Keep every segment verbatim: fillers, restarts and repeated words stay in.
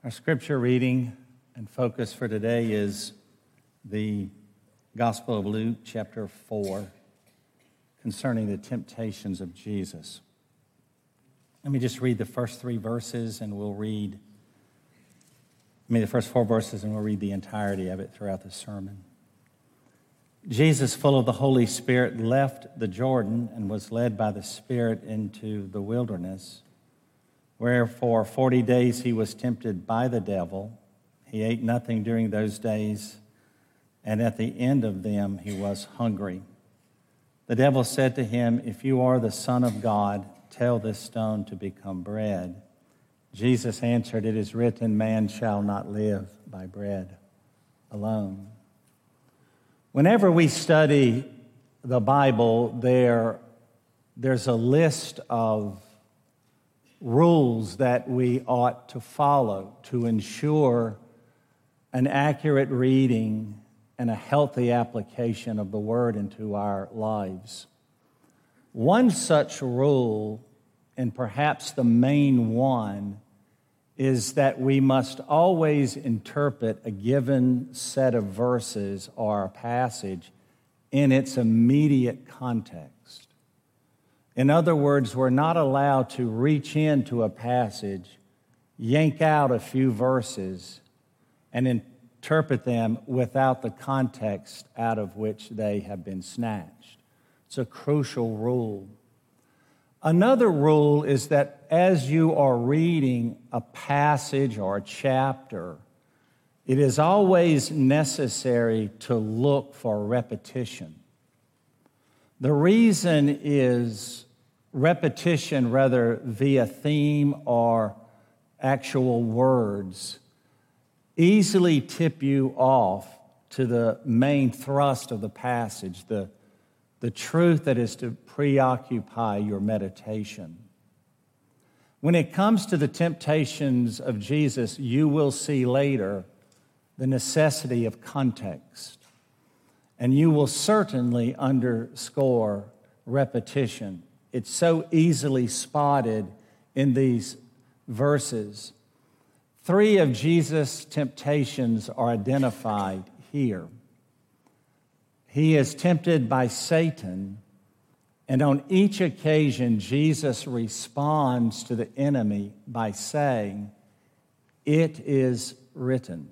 Our scripture reading and focus for today is the Gospel of Luke, chapter four, concerning the temptations of Jesus. Let me just read the first three verses and we'll read, I mean the first four verses and we'll read the entirety of it throughout the sermon. Jesus, full of the Holy Spirit, left the Jordan and was led by the Spirit into the wilderness, where for forty days he was tempted by the devil. He ate nothing during those days, and at the end of them he was hungry. The devil said to him, "If you are the Son of God, tell this stone to become bread." Jesus answered, "It is written, man shall not live by bread alone." Whenever we study the Bible, there, there's a list of rules that we ought to follow to ensure an accurate reading and a healthy application of the Word into our lives. One such rule, and perhaps the main one, is that we must always interpret a given set of verses or a passage in its immediate context. In other words, we're not allowed to reach into a passage, yank out a few verses, and interpret them without the context out of which they have been snatched. It's a crucial rule. Another rule is that as you are reading a passage or a chapter, it is always necessary to look for repetition. The reason is repetition, whether via theme or actual words, easily tip you off to the main thrust of the passage, the, the truth that is to preoccupy your meditation. When it comes to the temptations of Jesus, you will see later the necessity of context. And you will certainly underscore repetition. It's so easily spotted in these verses. Three of Jesus' temptations are identified here. He is tempted by Satan, and on each occasion, Jesus responds to the enemy by saying, "It is written."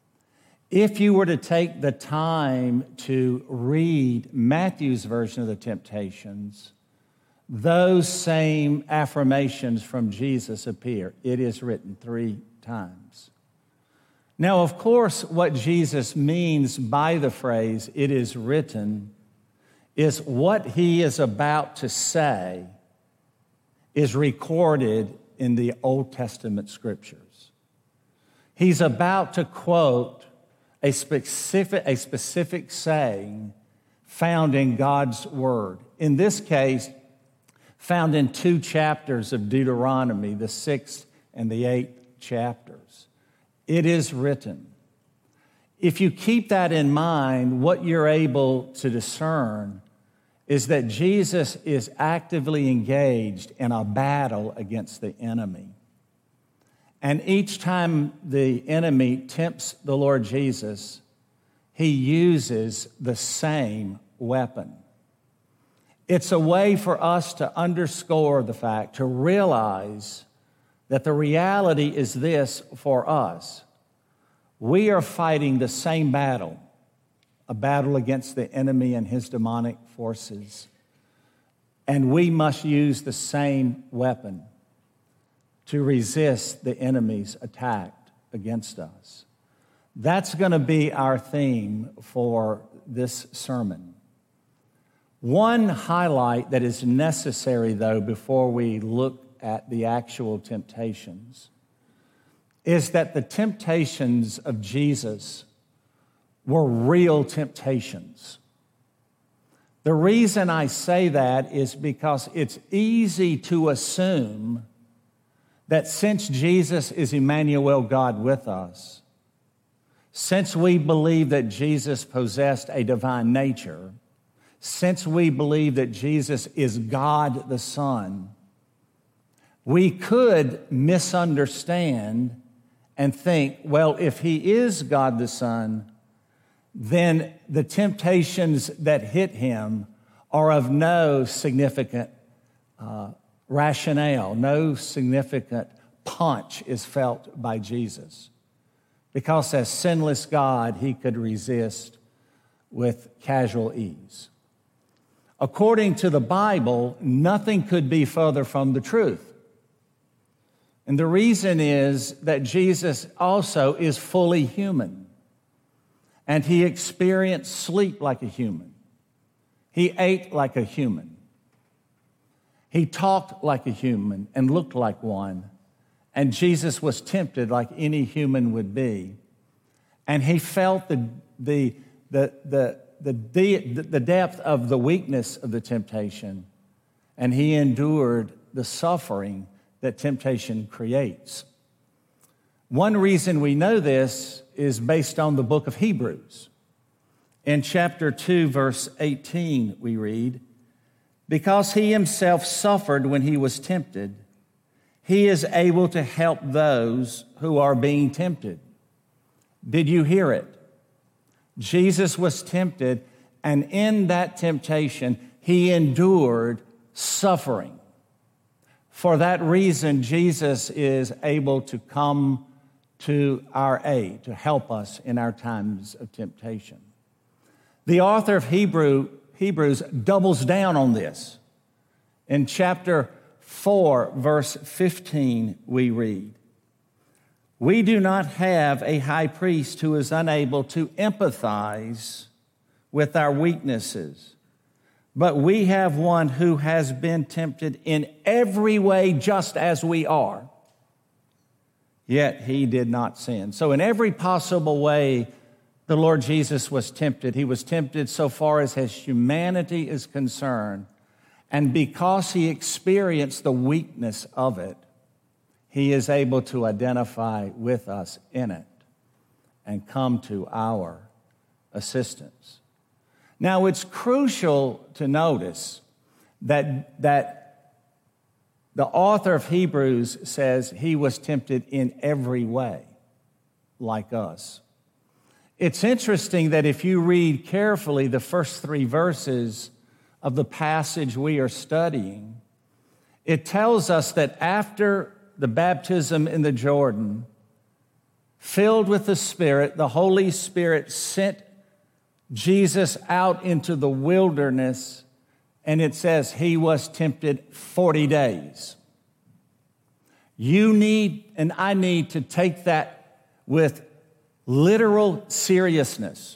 If you were to take the time to read Matthew's version of the temptations, those same affirmations from Jesus appear. It is written three times. Now, of course, what Jesus means by the phrase, "it is written," is what he is about to say is recorded in the Old Testament scriptures. He's about to quote A specific, a specific saying found in God's Word. In this case, found in two chapters of Deuteronomy, the sixth and the eighth chapters. It is written. If you keep that in mind, what you're able to discern is that Jesus is actively engaged in a battle against the enemy. And each time the enemy tempts the Lord Jesus, he uses the same weapon. It's a way for us to underscore the fact, to realize that the reality is this for us. We are fighting the same battle, a battle against the enemy and his demonic forces. And we must use the same weapon to resist the enemy's attack against us. That's going to be our theme for this sermon. One highlight that is necessary, though, before we look at the actual temptations is that the temptations of Jesus were real temptations. The reason I say that is because it's easy to assume that since Jesus is Emmanuel, God with us, since we believe that Jesus possessed a divine nature, since we believe that Jesus is God the Son, we could misunderstand and think, well, if he is God the Son, then the temptations that hit him are of no significant uh, rationale, no significant punch is felt by Jesus. Because as sinless God, he could resist with casual ease. According to the Bible, nothing could be further from the truth. And the reason is that Jesus also is fully human. And he experienced sleep like a human. He ate like a human. He talked like a human and looked like one. And Jesus was tempted like any human would be. And he felt the, the, the, the, the, the, the depth of the weakness of the temptation. And he endured the suffering that temptation creates. One reason we know this is based on the book of Hebrews. In chapter two, verse eighteen, we read, "Because he himself suffered when he was tempted, he is able to help those who are being tempted." Did you hear it? Jesus was tempted, and in that temptation, he endured suffering. For that reason, Jesus is able to come to our aid, to help us in our times of temptation. The author of Hebrew, Hebrews doubles down on this. In chapter four, verse fifteen, we read, "We do not have a high priest who is unable to empathize with our weaknesses, but we have one who has been tempted in every way just as we are, yet he did not sin." So in every possible way, the Lord Jesus was tempted. He was tempted so far as his humanity is concerned. And because he experienced the weakness of it, he is able to identify with us in it and come to our assistance. Now, it's crucial to notice that, that the author of Hebrews says he was tempted in every way, like us. It's interesting that if you read carefully the first three verses of the passage we are studying, it tells us that after the baptism in the Jordan, filled with the Spirit, the Holy Spirit sent Jesus out into the wilderness, and it says he was tempted forty days. You need, and I need to take that with literal seriousness.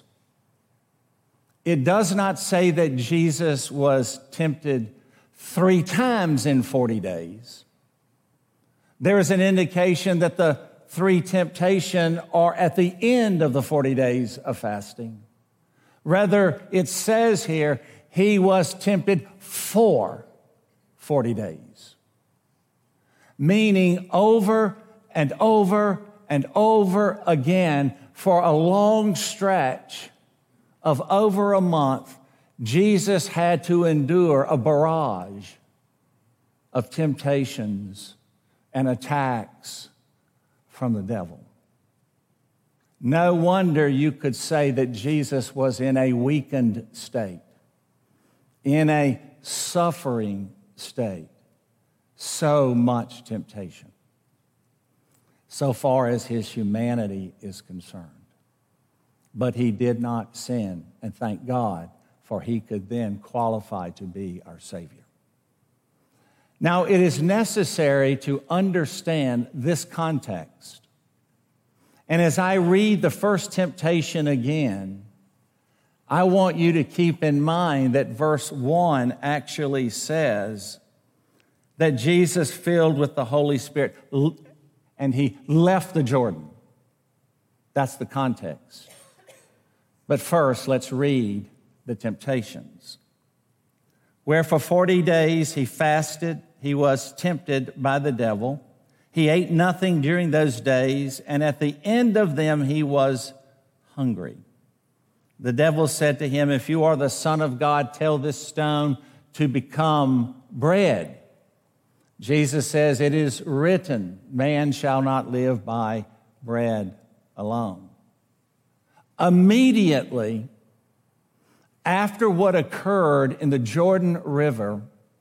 It does not say that Jesus was tempted three times in forty days. There is an indication that the three temptations are at the end of the forty days of fasting. Rather, it says here, he was tempted for forty days. Meaning over and over and over again for a long stretch of over a month, Jesus had to endure a barrage of temptations and attacks from the devil. No wonder you could say that Jesus was in a weakened state, in a suffering state. So much temptation, so far as his humanity is concerned. But he did not sin, and thank God, for he could then qualify to be our Savior. Now, it is necessary to understand this context. And as I read the first temptation again, I want you to keep in mind that verse one actually says that Jesus, filled with the Holy Spirit, and he left the Jordan. That's the context. But first, let's read the temptations. Where for forty days he fasted, he was tempted by the devil. He ate nothing during those days, and at the end of them he was hungry. The devil said to him, "If you are the Son of God, tell this stone to become bread." Jesus says, "It is written, man shall not live by bread alone. Immediately after what occurred in the Jordan River,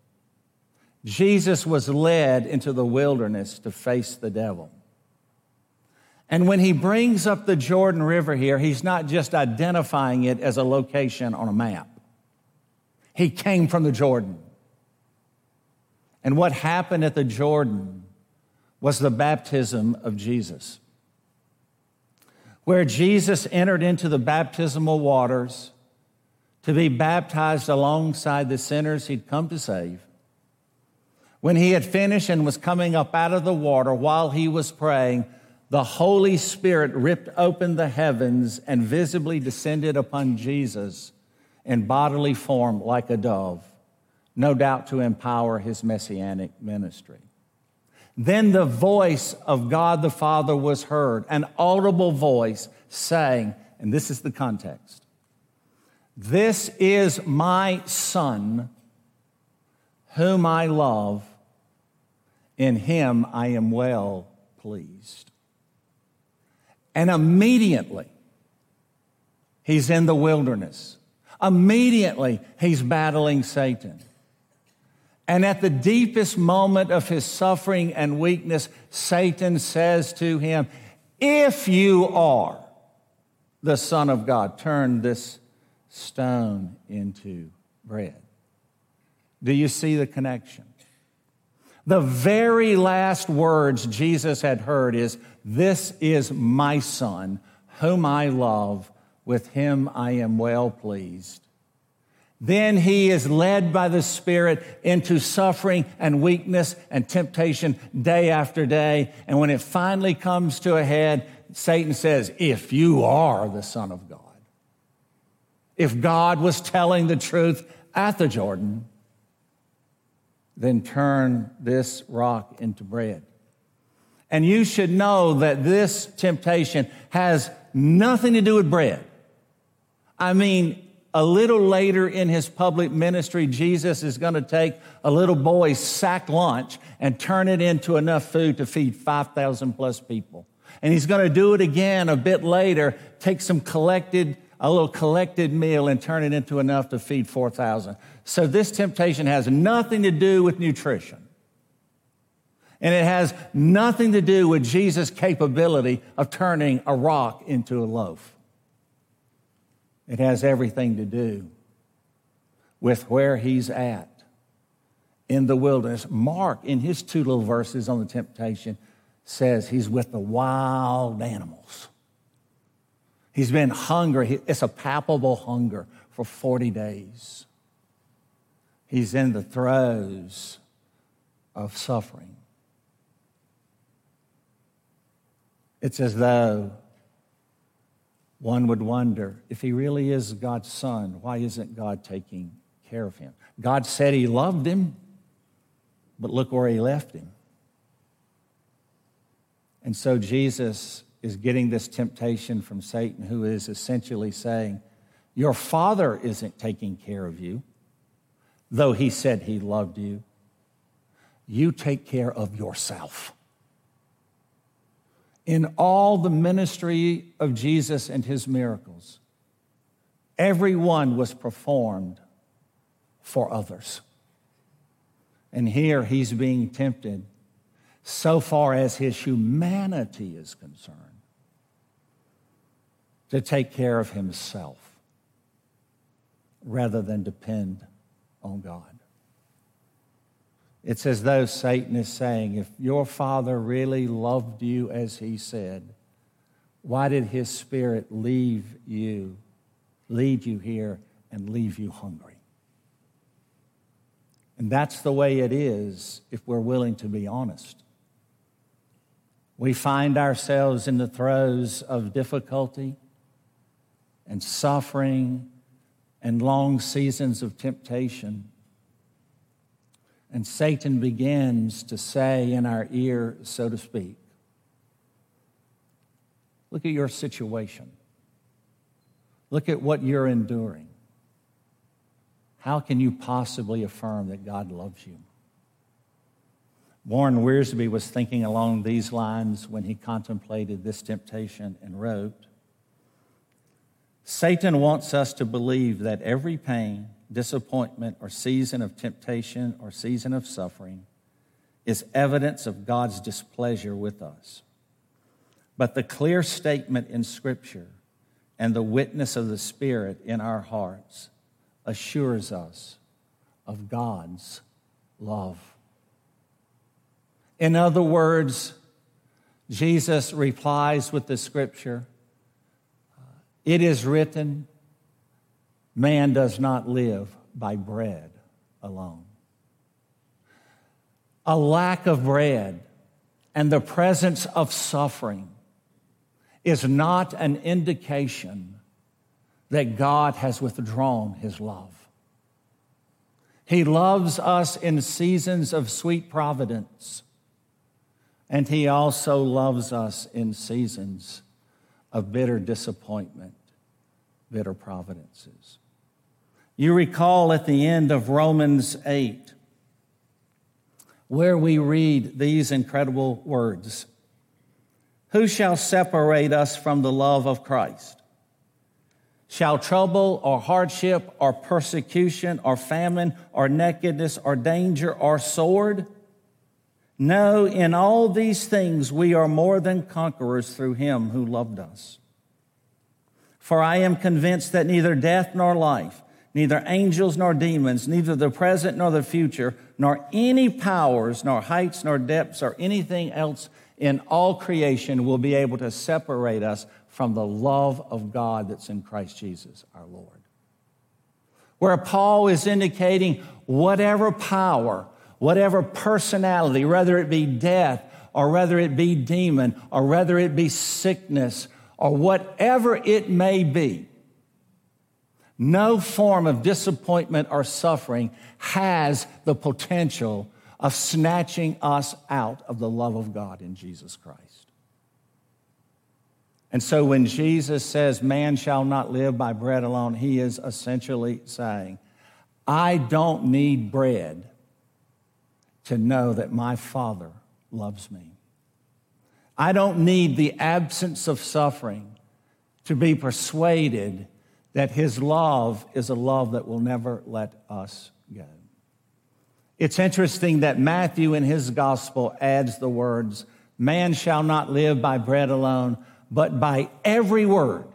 Jesus was led into the wilderness to face the devil. And when he brings up the Jordan River here, he's not just identifying it as a location on a map. He came from the Jordan. And what happened at the Jordan was the baptism of Jesus, where Jesus entered into the baptismal waters to be baptized alongside the sinners he'd come to save. When he had finished and was coming up out of the water, while he was praying, the Holy Spirit ripped open the heavens and visibly descended upon Jesus in bodily form like a dove, no doubt to empower his messianic ministry. Then the voice of God the Father was heard, an audible voice saying, and this is the context, "This is my Son, whom I love. In him I am well pleased." And immediately, he's in the wilderness. Immediately, he's battling Satan. And at the deepest moment of his suffering and weakness, Satan says to him, "If you are the Son of God, turn this stone into bread." Do you see the connection? The very last words Jesus had heard is, "This is my Son, whom I love. With him I am well pleased." Then he is led by the Spirit into suffering and weakness and temptation day after day. And when it finally comes to a head, Satan says, "If you are the Son of God." If God was telling the truth at the Jordan, then turn this rock into bread. And you should know that this temptation has nothing to do with bread. I mean, a little later in his public ministry, Jesus is going to take a little boy's sack lunch and turn it into enough food to feed five thousand plus people. And he's going to do it again a bit later, take some collected, a little collected meal and turn it into enough to feed four thousand. So this temptation has nothing to do with nutrition. And it has nothing to do with Jesus' capability of turning a rock into a loaf. It has everything to do with where he's at in the wilderness. Mark, in his two little verses on the temptation, says he's with the wild animals. He's been hungry. It's a palpable hunger for forty days. He's in the throes of suffering. It's as though one would wonder, if he really is God's Son, why isn't God taking care of him? God said he loved him, but look where he left him. And so Jesus is getting this temptation from Satan, who is essentially saying, your Father isn't taking care of you, though he said he loved you. You take care of yourself. In all the ministry of Jesus and his miracles, every one was performed for others. And here he's being tempted so far as his humanity is concerned to take care of himself rather than depend on God. It's as though Satan is saying, if your Father really loved you as he said, why did his Spirit leave you, lead you here and leave you hungry? And that's the way it is if we're willing to be honest. We find ourselves in the throes of difficulty and suffering and long seasons of temptation. And Satan begins to say in our ear, so to speak, look at your situation. Look at what you're enduring. How can you possibly affirm that God loves you? Warren Wiersbe was thinking along these lines when he contemplated this temptation and wrote, Satan wants us to believe that every pain, disappointment, or season of temptation or season of suffering is evidence of God's displeasure with us. But the clear statement in Scripture and the witness of the Spirit in our hearts assures us of God's love. In other words, Jesus replies with the Scripture, it is written, man does not live by bread alone. A lack of bread and the presence of suffering is not an indication that God has withdrawn his love. He loves us in seasons of sweet providence, and he also loves us in seasons of bitter disappointment, bitter providences. You recall at the end of Romans eight, where we read these incredible words, who shall separate us from the love of Christ? Shall trouble or hardship or persecution or famine or nakedness or danger or sword? No, in all these things we are more than conquerors through him who loved us. For I am convinced that neither death nor life, neither angels nor demons, neither the present nor the future, nor any powers, nor heights nor depths, or anything else in all creation will be able to separate us from the love of God that's in Christ Jesus our Lord. Where Paul is indicating whatever power, whatever personality, whether it be death or whether it be demon or whether it be sickness or whatever it may be, no form of disappointment or suffering has the potential of snatching us out of the love of God in Jesus Christ. And so when Jesus says, man shall not live by bread alone, he is essentially saying, I don't need bread to know that my Father loves me. I don't need the absence of suffering to be persuaded that his love is a love that will never let us go. It's interesting that Matthew in his gospel adds the words, man shall not live by bread alone, but by every word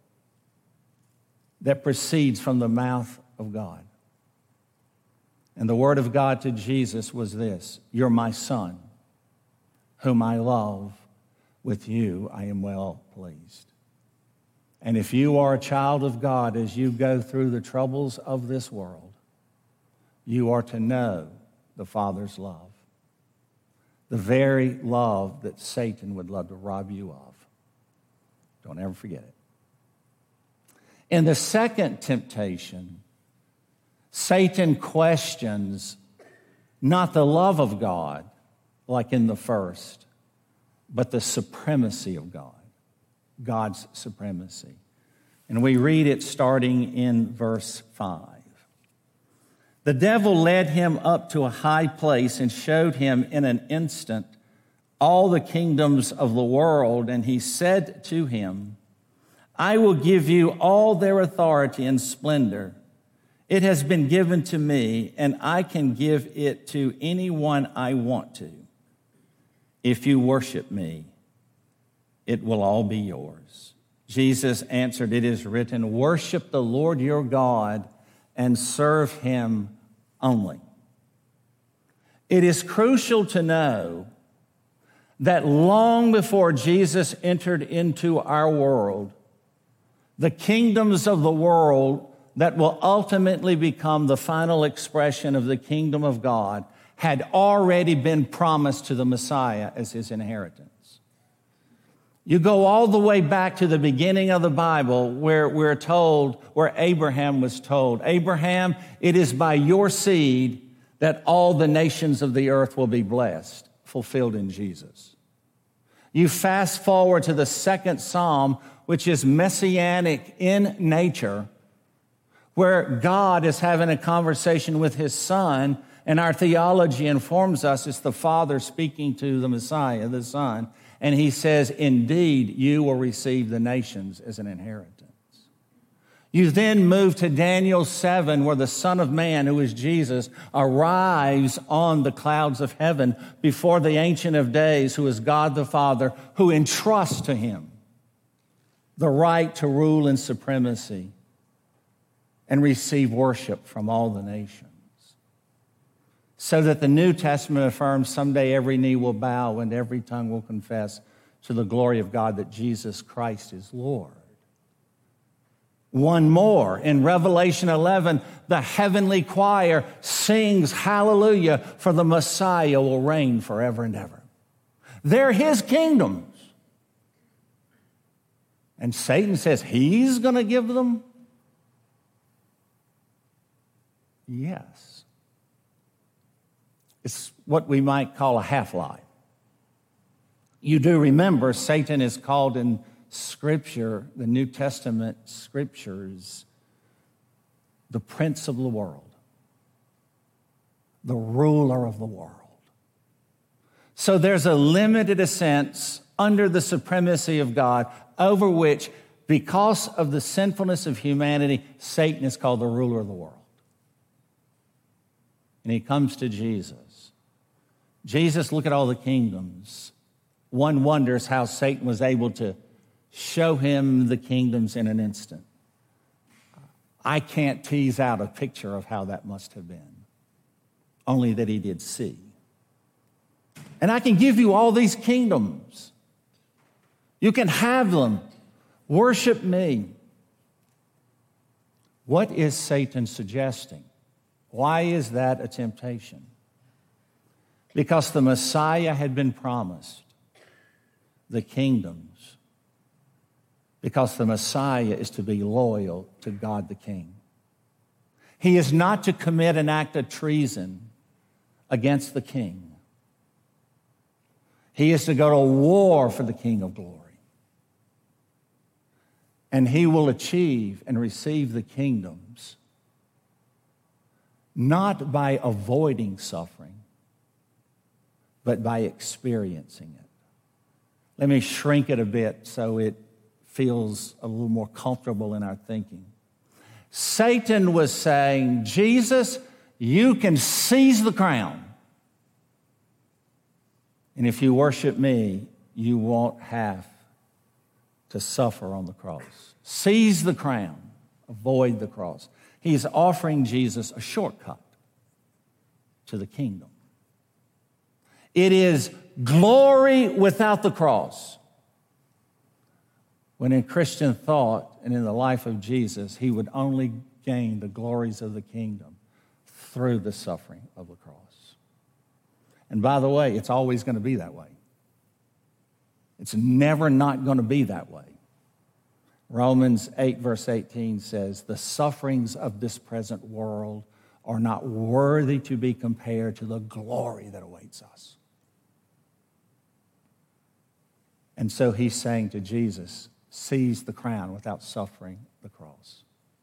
that proceeds from the mouth of God. And the word of God to Jesus was this, you're my son, whom I love. With you I am well pleased. And if you are a child of God, as you go through the troubles of this world, you are to know the Father's love, the very love that Satan would love to rob you of. Don't ever forget it. In the second temptation, Satan questions not the love of God, like in the first, but the supremacy of God, God's supremacy. And we read it starting in verse five. The devil led him up to a high place and showed him in an instant all the kingdoms of the world, and he said to him, I will give you all their authority and splendor. It has been given to me, and I can give it to anyone I want to. If you worship me, it will all be yours. Jesus answered, it is written, worship the Lord your God and serve him only. It is crucial to know that long before Jesus entered into our world, the kingdoms of the world that will ultimately become the final expression of the kingdom of God had already been promised to the Messiah as his inheritance. You go all the way back to the beginning of the Bible where we're told, where Abraham was told, Abraham, it is by your seed that all the nations of the earth will be blessed, fulfilled in Jesus. You fast forward to the second Psalm, which is messianic in nature, where God is having a conversation with his son, And our theology informs us it's the Father speaking to the Messiah, the Son. And he says, indeed, you will receive the nations as an inheritance. You then move to Daniel seven, where the Son of Man, who is Jesus, arrives on the clouds of heaven before the Ancient of Days, who is God the Father, who entrusts to him the right to rule in supremacy and receive worship from all the nations. So that the New Testament affirms someday every knee will bow and every tongue will confess to the glory of God that Jesus Christ is Lord. One more, in Revelation eleven, the heavenly choir sings hallelujah, for the Messiah will reign forever and ever. They're his kingdoms. And Satan says he's going to give them? Yes. It's what we might call a half-lie. You do remember Satan is called in Scripture, the New Testament Scriptures, the prince of the world, the ruler of the world. So there's a limited sense under the supremacy of God over which, because of the sinfulness of humanity, Satan is called the ruler of the world. And he comes to Jesus. Jesus, look at all the kingdoms. One wonders how Satan was able to show him the kingdoms in an instant. I can't tease out a picture of how that must have been, only that he did see. And I can give you all these kingdoms. You can have them. Worship me. What is Satan suggesting? Why is that a temptation? Because the Messiah had been promised the kingdoms. Because the Messiah is to be loyal to God the King. He is not to commit an act of treason against the King. He is to go to war for the King of glory. And he will achieve and receive the kingdoms not by avoiding suffering, but by experiencing it. Let me shrink it a bit so it feels a little more comfortable in our thinking. Satan was saying, Jesus, you can seize the crown. And if you worship me, you won't have to suffer on the cross. Seize the crown, avoid the cross. He's offering Jesus a shortcut to the kingdom. It is glory without the cross. When in Christian thought and in the life of Jesus, he would only gain the glories of the kingdom through the suffering of the cross. And by the way, it's always going to be that way. It's never not going to be that way. Romans eight verse eighteen says, the sufferings of this present world are not worthy to be compared to the glory that awaits us. And so he's saying to Jesus, seize the crown without suffering the cross.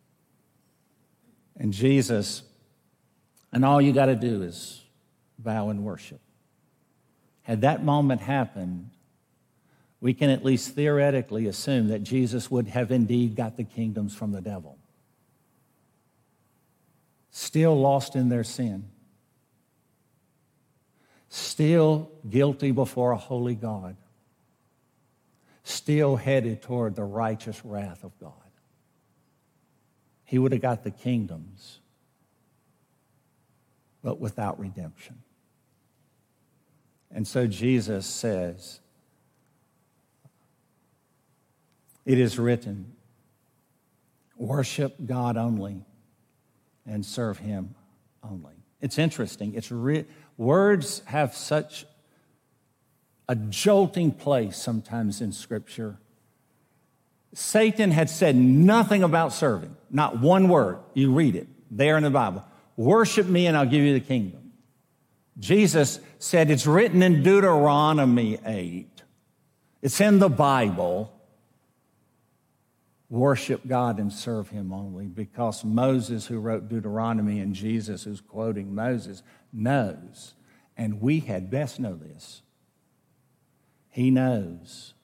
And Jesus, and all you got to do is bow and worship. Had that moment happened, we can at least theoretically assume that Jesus would have indeed got the kingdoms from the devil. Still lost in their sin. Still guilty before a holy God. Still headed toward the righteous wrath of God. He would have got the kingdoms, but without redemption. And so Jesus says, it is written, worship God only and serve him only. It's interesting. It's re- words have such a jolting place sometimes in Scripture. Satan had said nothing about serving, not one word. You read it there in the Bible. Worship me and I'll give you the kingdom. Jesus said it's written in Deuteronomy eight. It's in the Bible. worship God and serve him only, because Moses, who wrote Deuteronomy, and Jesus, who's quoting Moses, knows, and we had best know this. He knows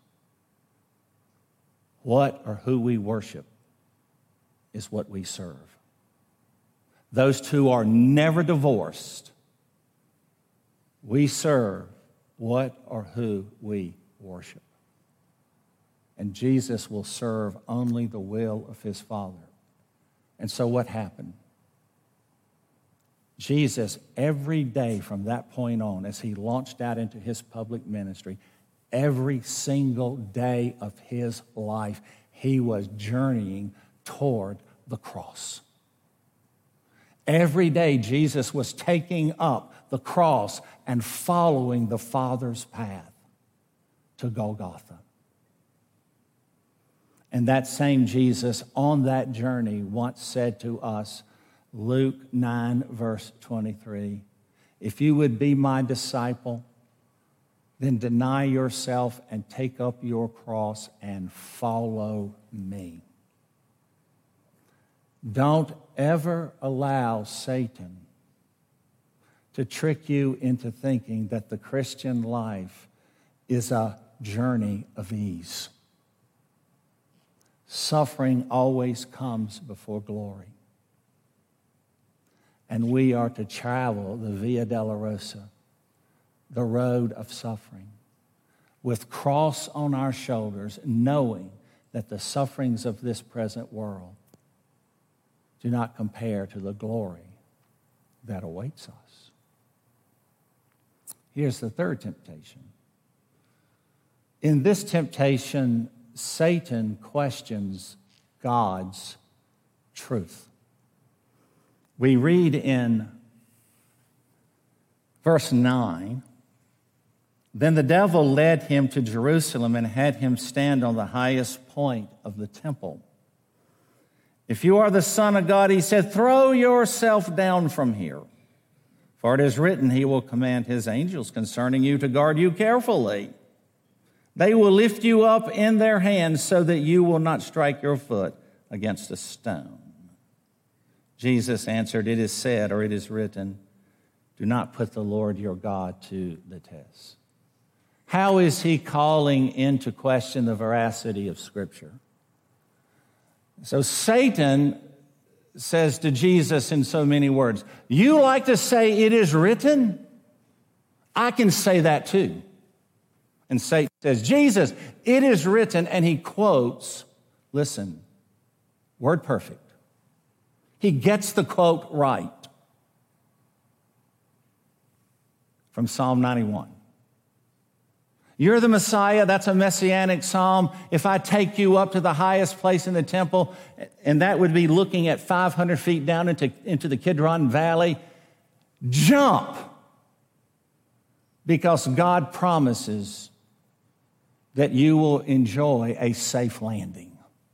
what or who we worship is what we serve. Those two are never divorced. We serve what or who we worship. And Jesus will serve only the will of his Father. And so what happened? Jesus, every day from that point on, as he launched out into his public ministry, every single day of his life, he was journeying toward the cross. Every day, Jesus was taking up the cross and following the Father's path to Golgotha. And that same Jesus on that journey once said to us, Luke nine, verse twenty-three, if you would be my disciple, then deny yourself and take up your cross and follow me. Don't ever allow Satan to trick you into thinking that the Christian life is a journey of ease. Suffering always comes before glory. And we are to travel the Via Dolorosa, the road of suffering, with cross on our shoulders, knowing that the sufferings of this present world do not compare to the glory that awaits us. Here's the third temptation. In this temptation, Satan questions God's truth. We read in verse nine, then the devil led him to Jerusalem and had him stand on the highest point of the temple. If you are the Son of God, he said, throw yourself down from here. For it is written, he will command his angels concerning you to guard you carefully. They will lift you up in their hands so that you will not strike your foot against a stone. Jesus answered, it is said, or it is written, do not put the Lord your God to the test. How is he calling into question the veracity of Scripture? So Satan says to Jesus in so many words, you like to say it is written? I can say that too. And Satan says, Jesus, it is written, and he quotes, listen, word perfect. He gets the quote right from Psalm ninety-one. You're the Messiah, that's a messianic psalm. If I take you up to the highest place in the temple, and that would be looking at five hundred feet down into, into the Kidron Valley, jump, because God promises that you will enjoy a safe landing.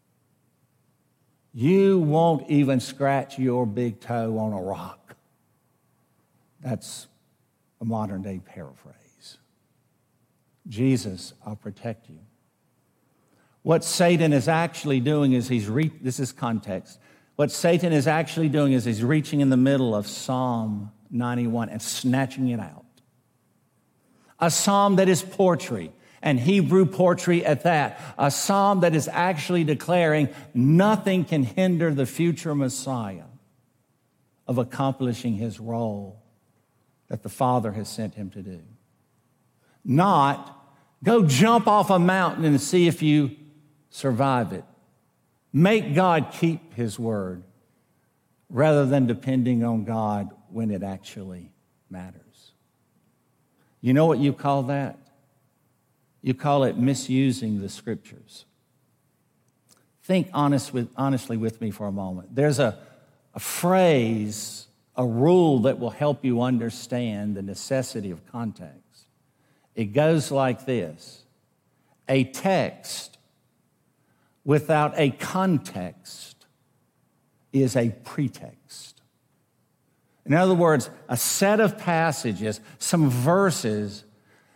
You won't even scratch your big toe on a rock. That's a modern day paraphrase. Jesus, I'll protect you. What Satan is actually doing is he's, re- this is context. What Satan is actually doing is he's reaching in the middle of Psalm ninety-one and snatching it out. A psalm that is poetry, and Hebrew poetry at that. A psalm that is actually declaring nothing can hinder the future Messiah of accomplishing his role that the Father has sent him to do. Not go jump off a mountain and see if you survive it. Make God keep his word rather than depending on God when it actually matters. You know what you call that? You call it misusing the Scriptures. Think honest with, honestly with me for a moment. There's a, a phrase, a rule that will help you understand the necessity of context. It goes like this. A text without a context is a pretext. In other words, a set of passages, some verses,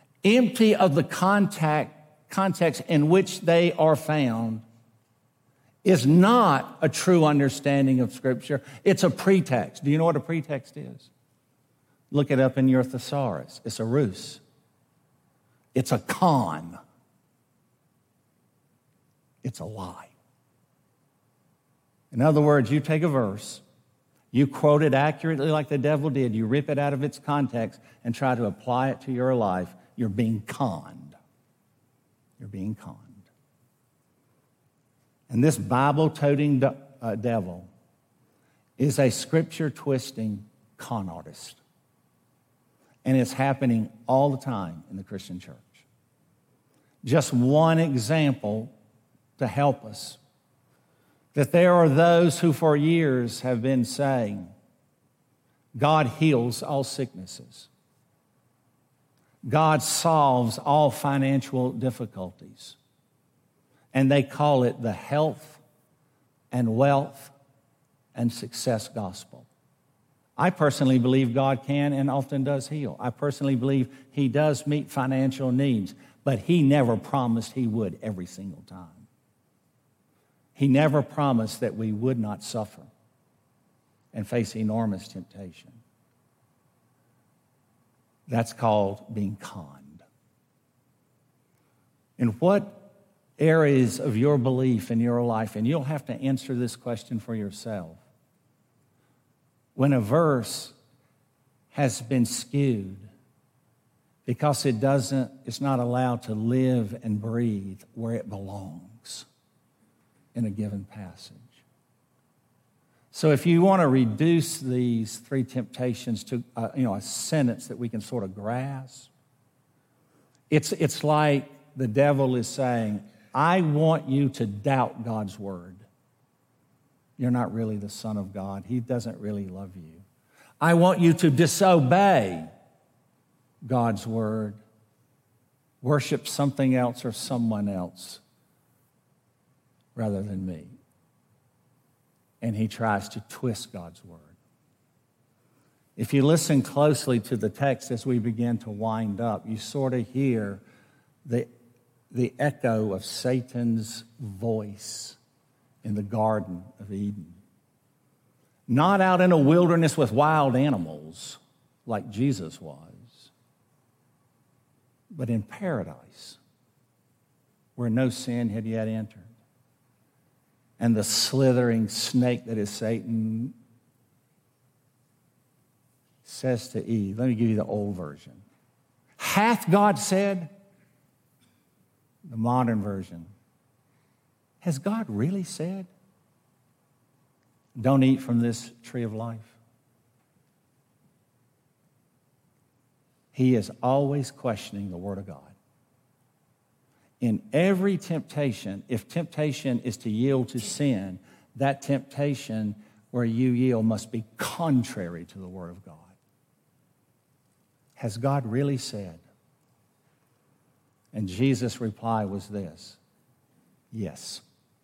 empty of the contact, context in which they are found, is not a true understanding of Scripture. It's a pretext. Do you know what a pretext is? Look it up in your thesaurus. It's a ruse. It's a con. It's a lie. In other words, you take a verse, you quote it accurately like the devil did, you rip it out of its context and try to apply it to your life, you're being conned. You're being conned. And this Bible-toting de- uh, devil is a Scripture-twisting con artist. And it's happening all the time in the Christian church. Just one example to help us, that there are those who for years have been saying, God heals all sicknesses. God solves all financial difficulties. And they call it the health and wealth and success gospel. I personally believe God can and often does heal. I personally believe He does meet financial needs, but He never promised He would every single time. He never promised that we would not suffer and face enormous temptation. That's called being conned. In what areas of your belief in your life, and you'll have to answer this question for yourself, when a verse has been skewed because it doesn't, it's not allowed to live and breathe where it belongs in a given passage. So if you want to reduce these three temptations to uh, you know, a sentence that we can sort of grasp, it's, it's like the devil is saying, I want you to doubt God's word. You're not really the Son of God. He doesn't really love you. I want you to disobey God's word, worship something else or someone else rather than me. And he tries to twist God's word. If you listen closely to the text as we begin to wind up, you sort of hear the the echo of Satan's voice in the Garden of Eden. Not out in a wilderness with wild animals like Jesus was, but in paradise where no sin had yet entered. And the slithering snake that is Satan says to Eve, let me give you the old version. Hath God said? The modern version. Has God really said, don't eat from this tree of life? He is always questioning the Word of God. In every temptation, if temptation is to yield to sin, that temptation where you yield must be contrary to the Word of God. Has God really said? And Jesus' reply was this, yes.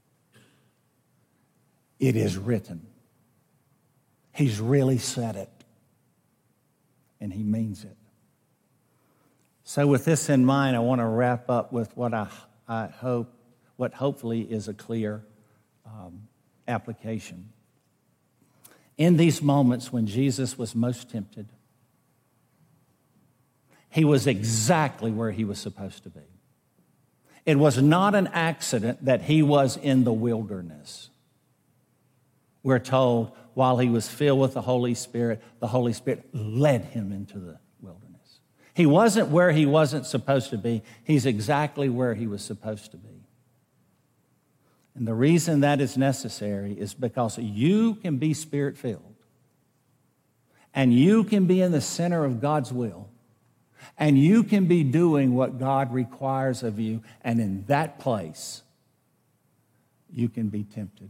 It is written. He's really said it. And he means it. So with this in mind, I want to wrap up with what I, I hope, what hopefully is a clear um, application. In these moments when Jesus was most tempted, he was exactly where he was supposed to be. It was not an accident that he was in the wilderness. We're told while he was filled with the Holy Spirit, the Holy Spirit led him into the wilderness. He wasn't where he wasn't supposed to be. He's exactly where he was supposed to be. And the reason that is necessary is because you can be Spirit-filled and you can be in the center of God's will. And you can be doing what God requires of you. And in that place, you can be tempted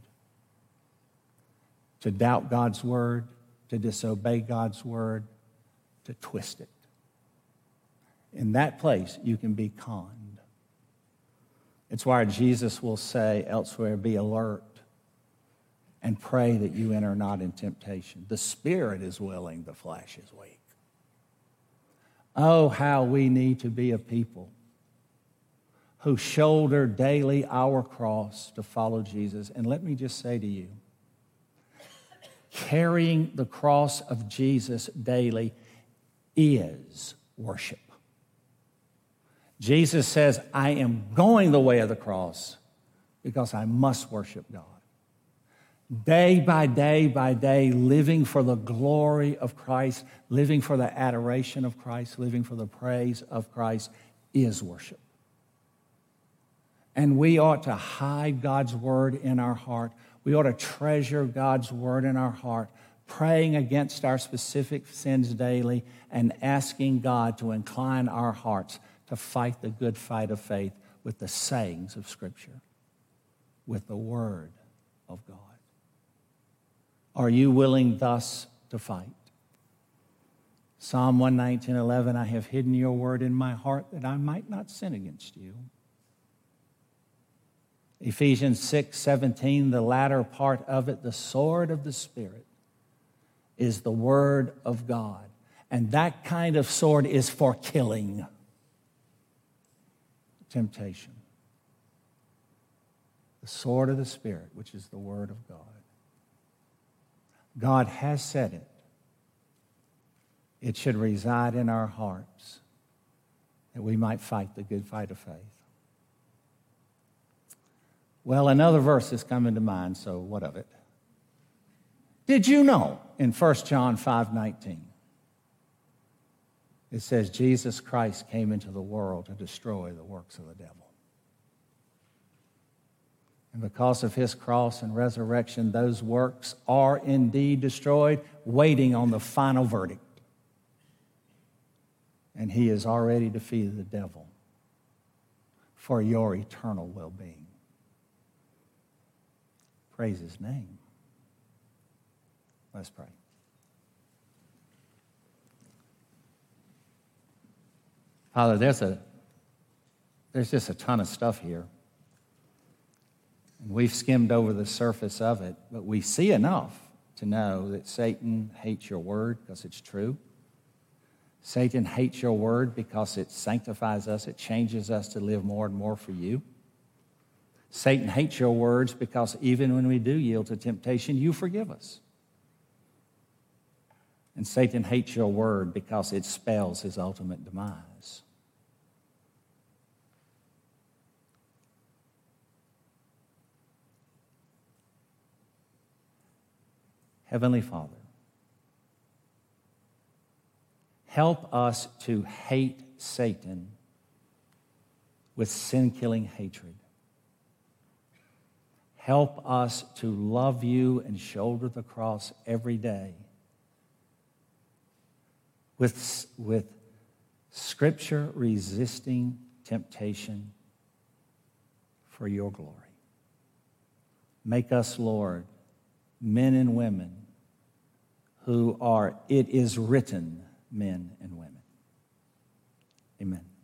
to doubt God's word, to disobey God's word, to twist it. In that place, you can be conned. It's why Jesus will say elsewhere, be alert and pray that you enter not in temptation. The spirit is willing, the flesh is weak. Oh, how we need to be a people who shoulder daily our cross to follow Jesus. And let me just say to you, carrying the cross of Jesus daily is worship. Jesus says, I am going the way of the cross because I must worship God. Day by day by day, living for the glory of Christ, living for the adoration of Christ, living for the praise of Christ is worship. And we ought to hide God's word in our heart. We ought to treasure God's word in our heart, praying against our specific sins daily and asking God to incline our hearts to fight the good fight of faith with the sayings of Scripture, with the word of God. Are you willing thus to fight? Psalm one nineteen, eleven, I have hidden your word in my heart that I might not sin against you. Ephesians six, seventeen, the latter part of it, the sword of the Spirit, is the word of God. And that kind of sword is for killing temptation. The sword of the Spirit, which is the word of God. God has said it. It should reside in our hearts that we might fight the good fight of faith. Well, another verse is coming to mind, so what of it? Did you know in First John five nineteen, it says Jesus Christ came into the world to destroy the works of the devil. And because of his cross and resurrection, those works are indeed destroyed, waiting on the final verdict. And he has already defeated the devil for your eternal well-being. Praise his name. Let's pray. Father, there's a there's just a ton of stuff here. And we've skimmed over the surface of it, but we see enough to know that Satan hates your word because it's true. Satan hates your word because it sanctifies us. It changes us to live more and more for you. Satan hates your words because even when we do yield to temptation, you forgive us. And Satan hates your word because it spells his ultimate demise. Heavenly Father, help us to hate Satan with sin-killing hatred. Help us to love you and shoulder the cross every day with, with Scripture resisting temptation for your glory. Make us, Lord, men and women who are, it is written, men and women. Amen.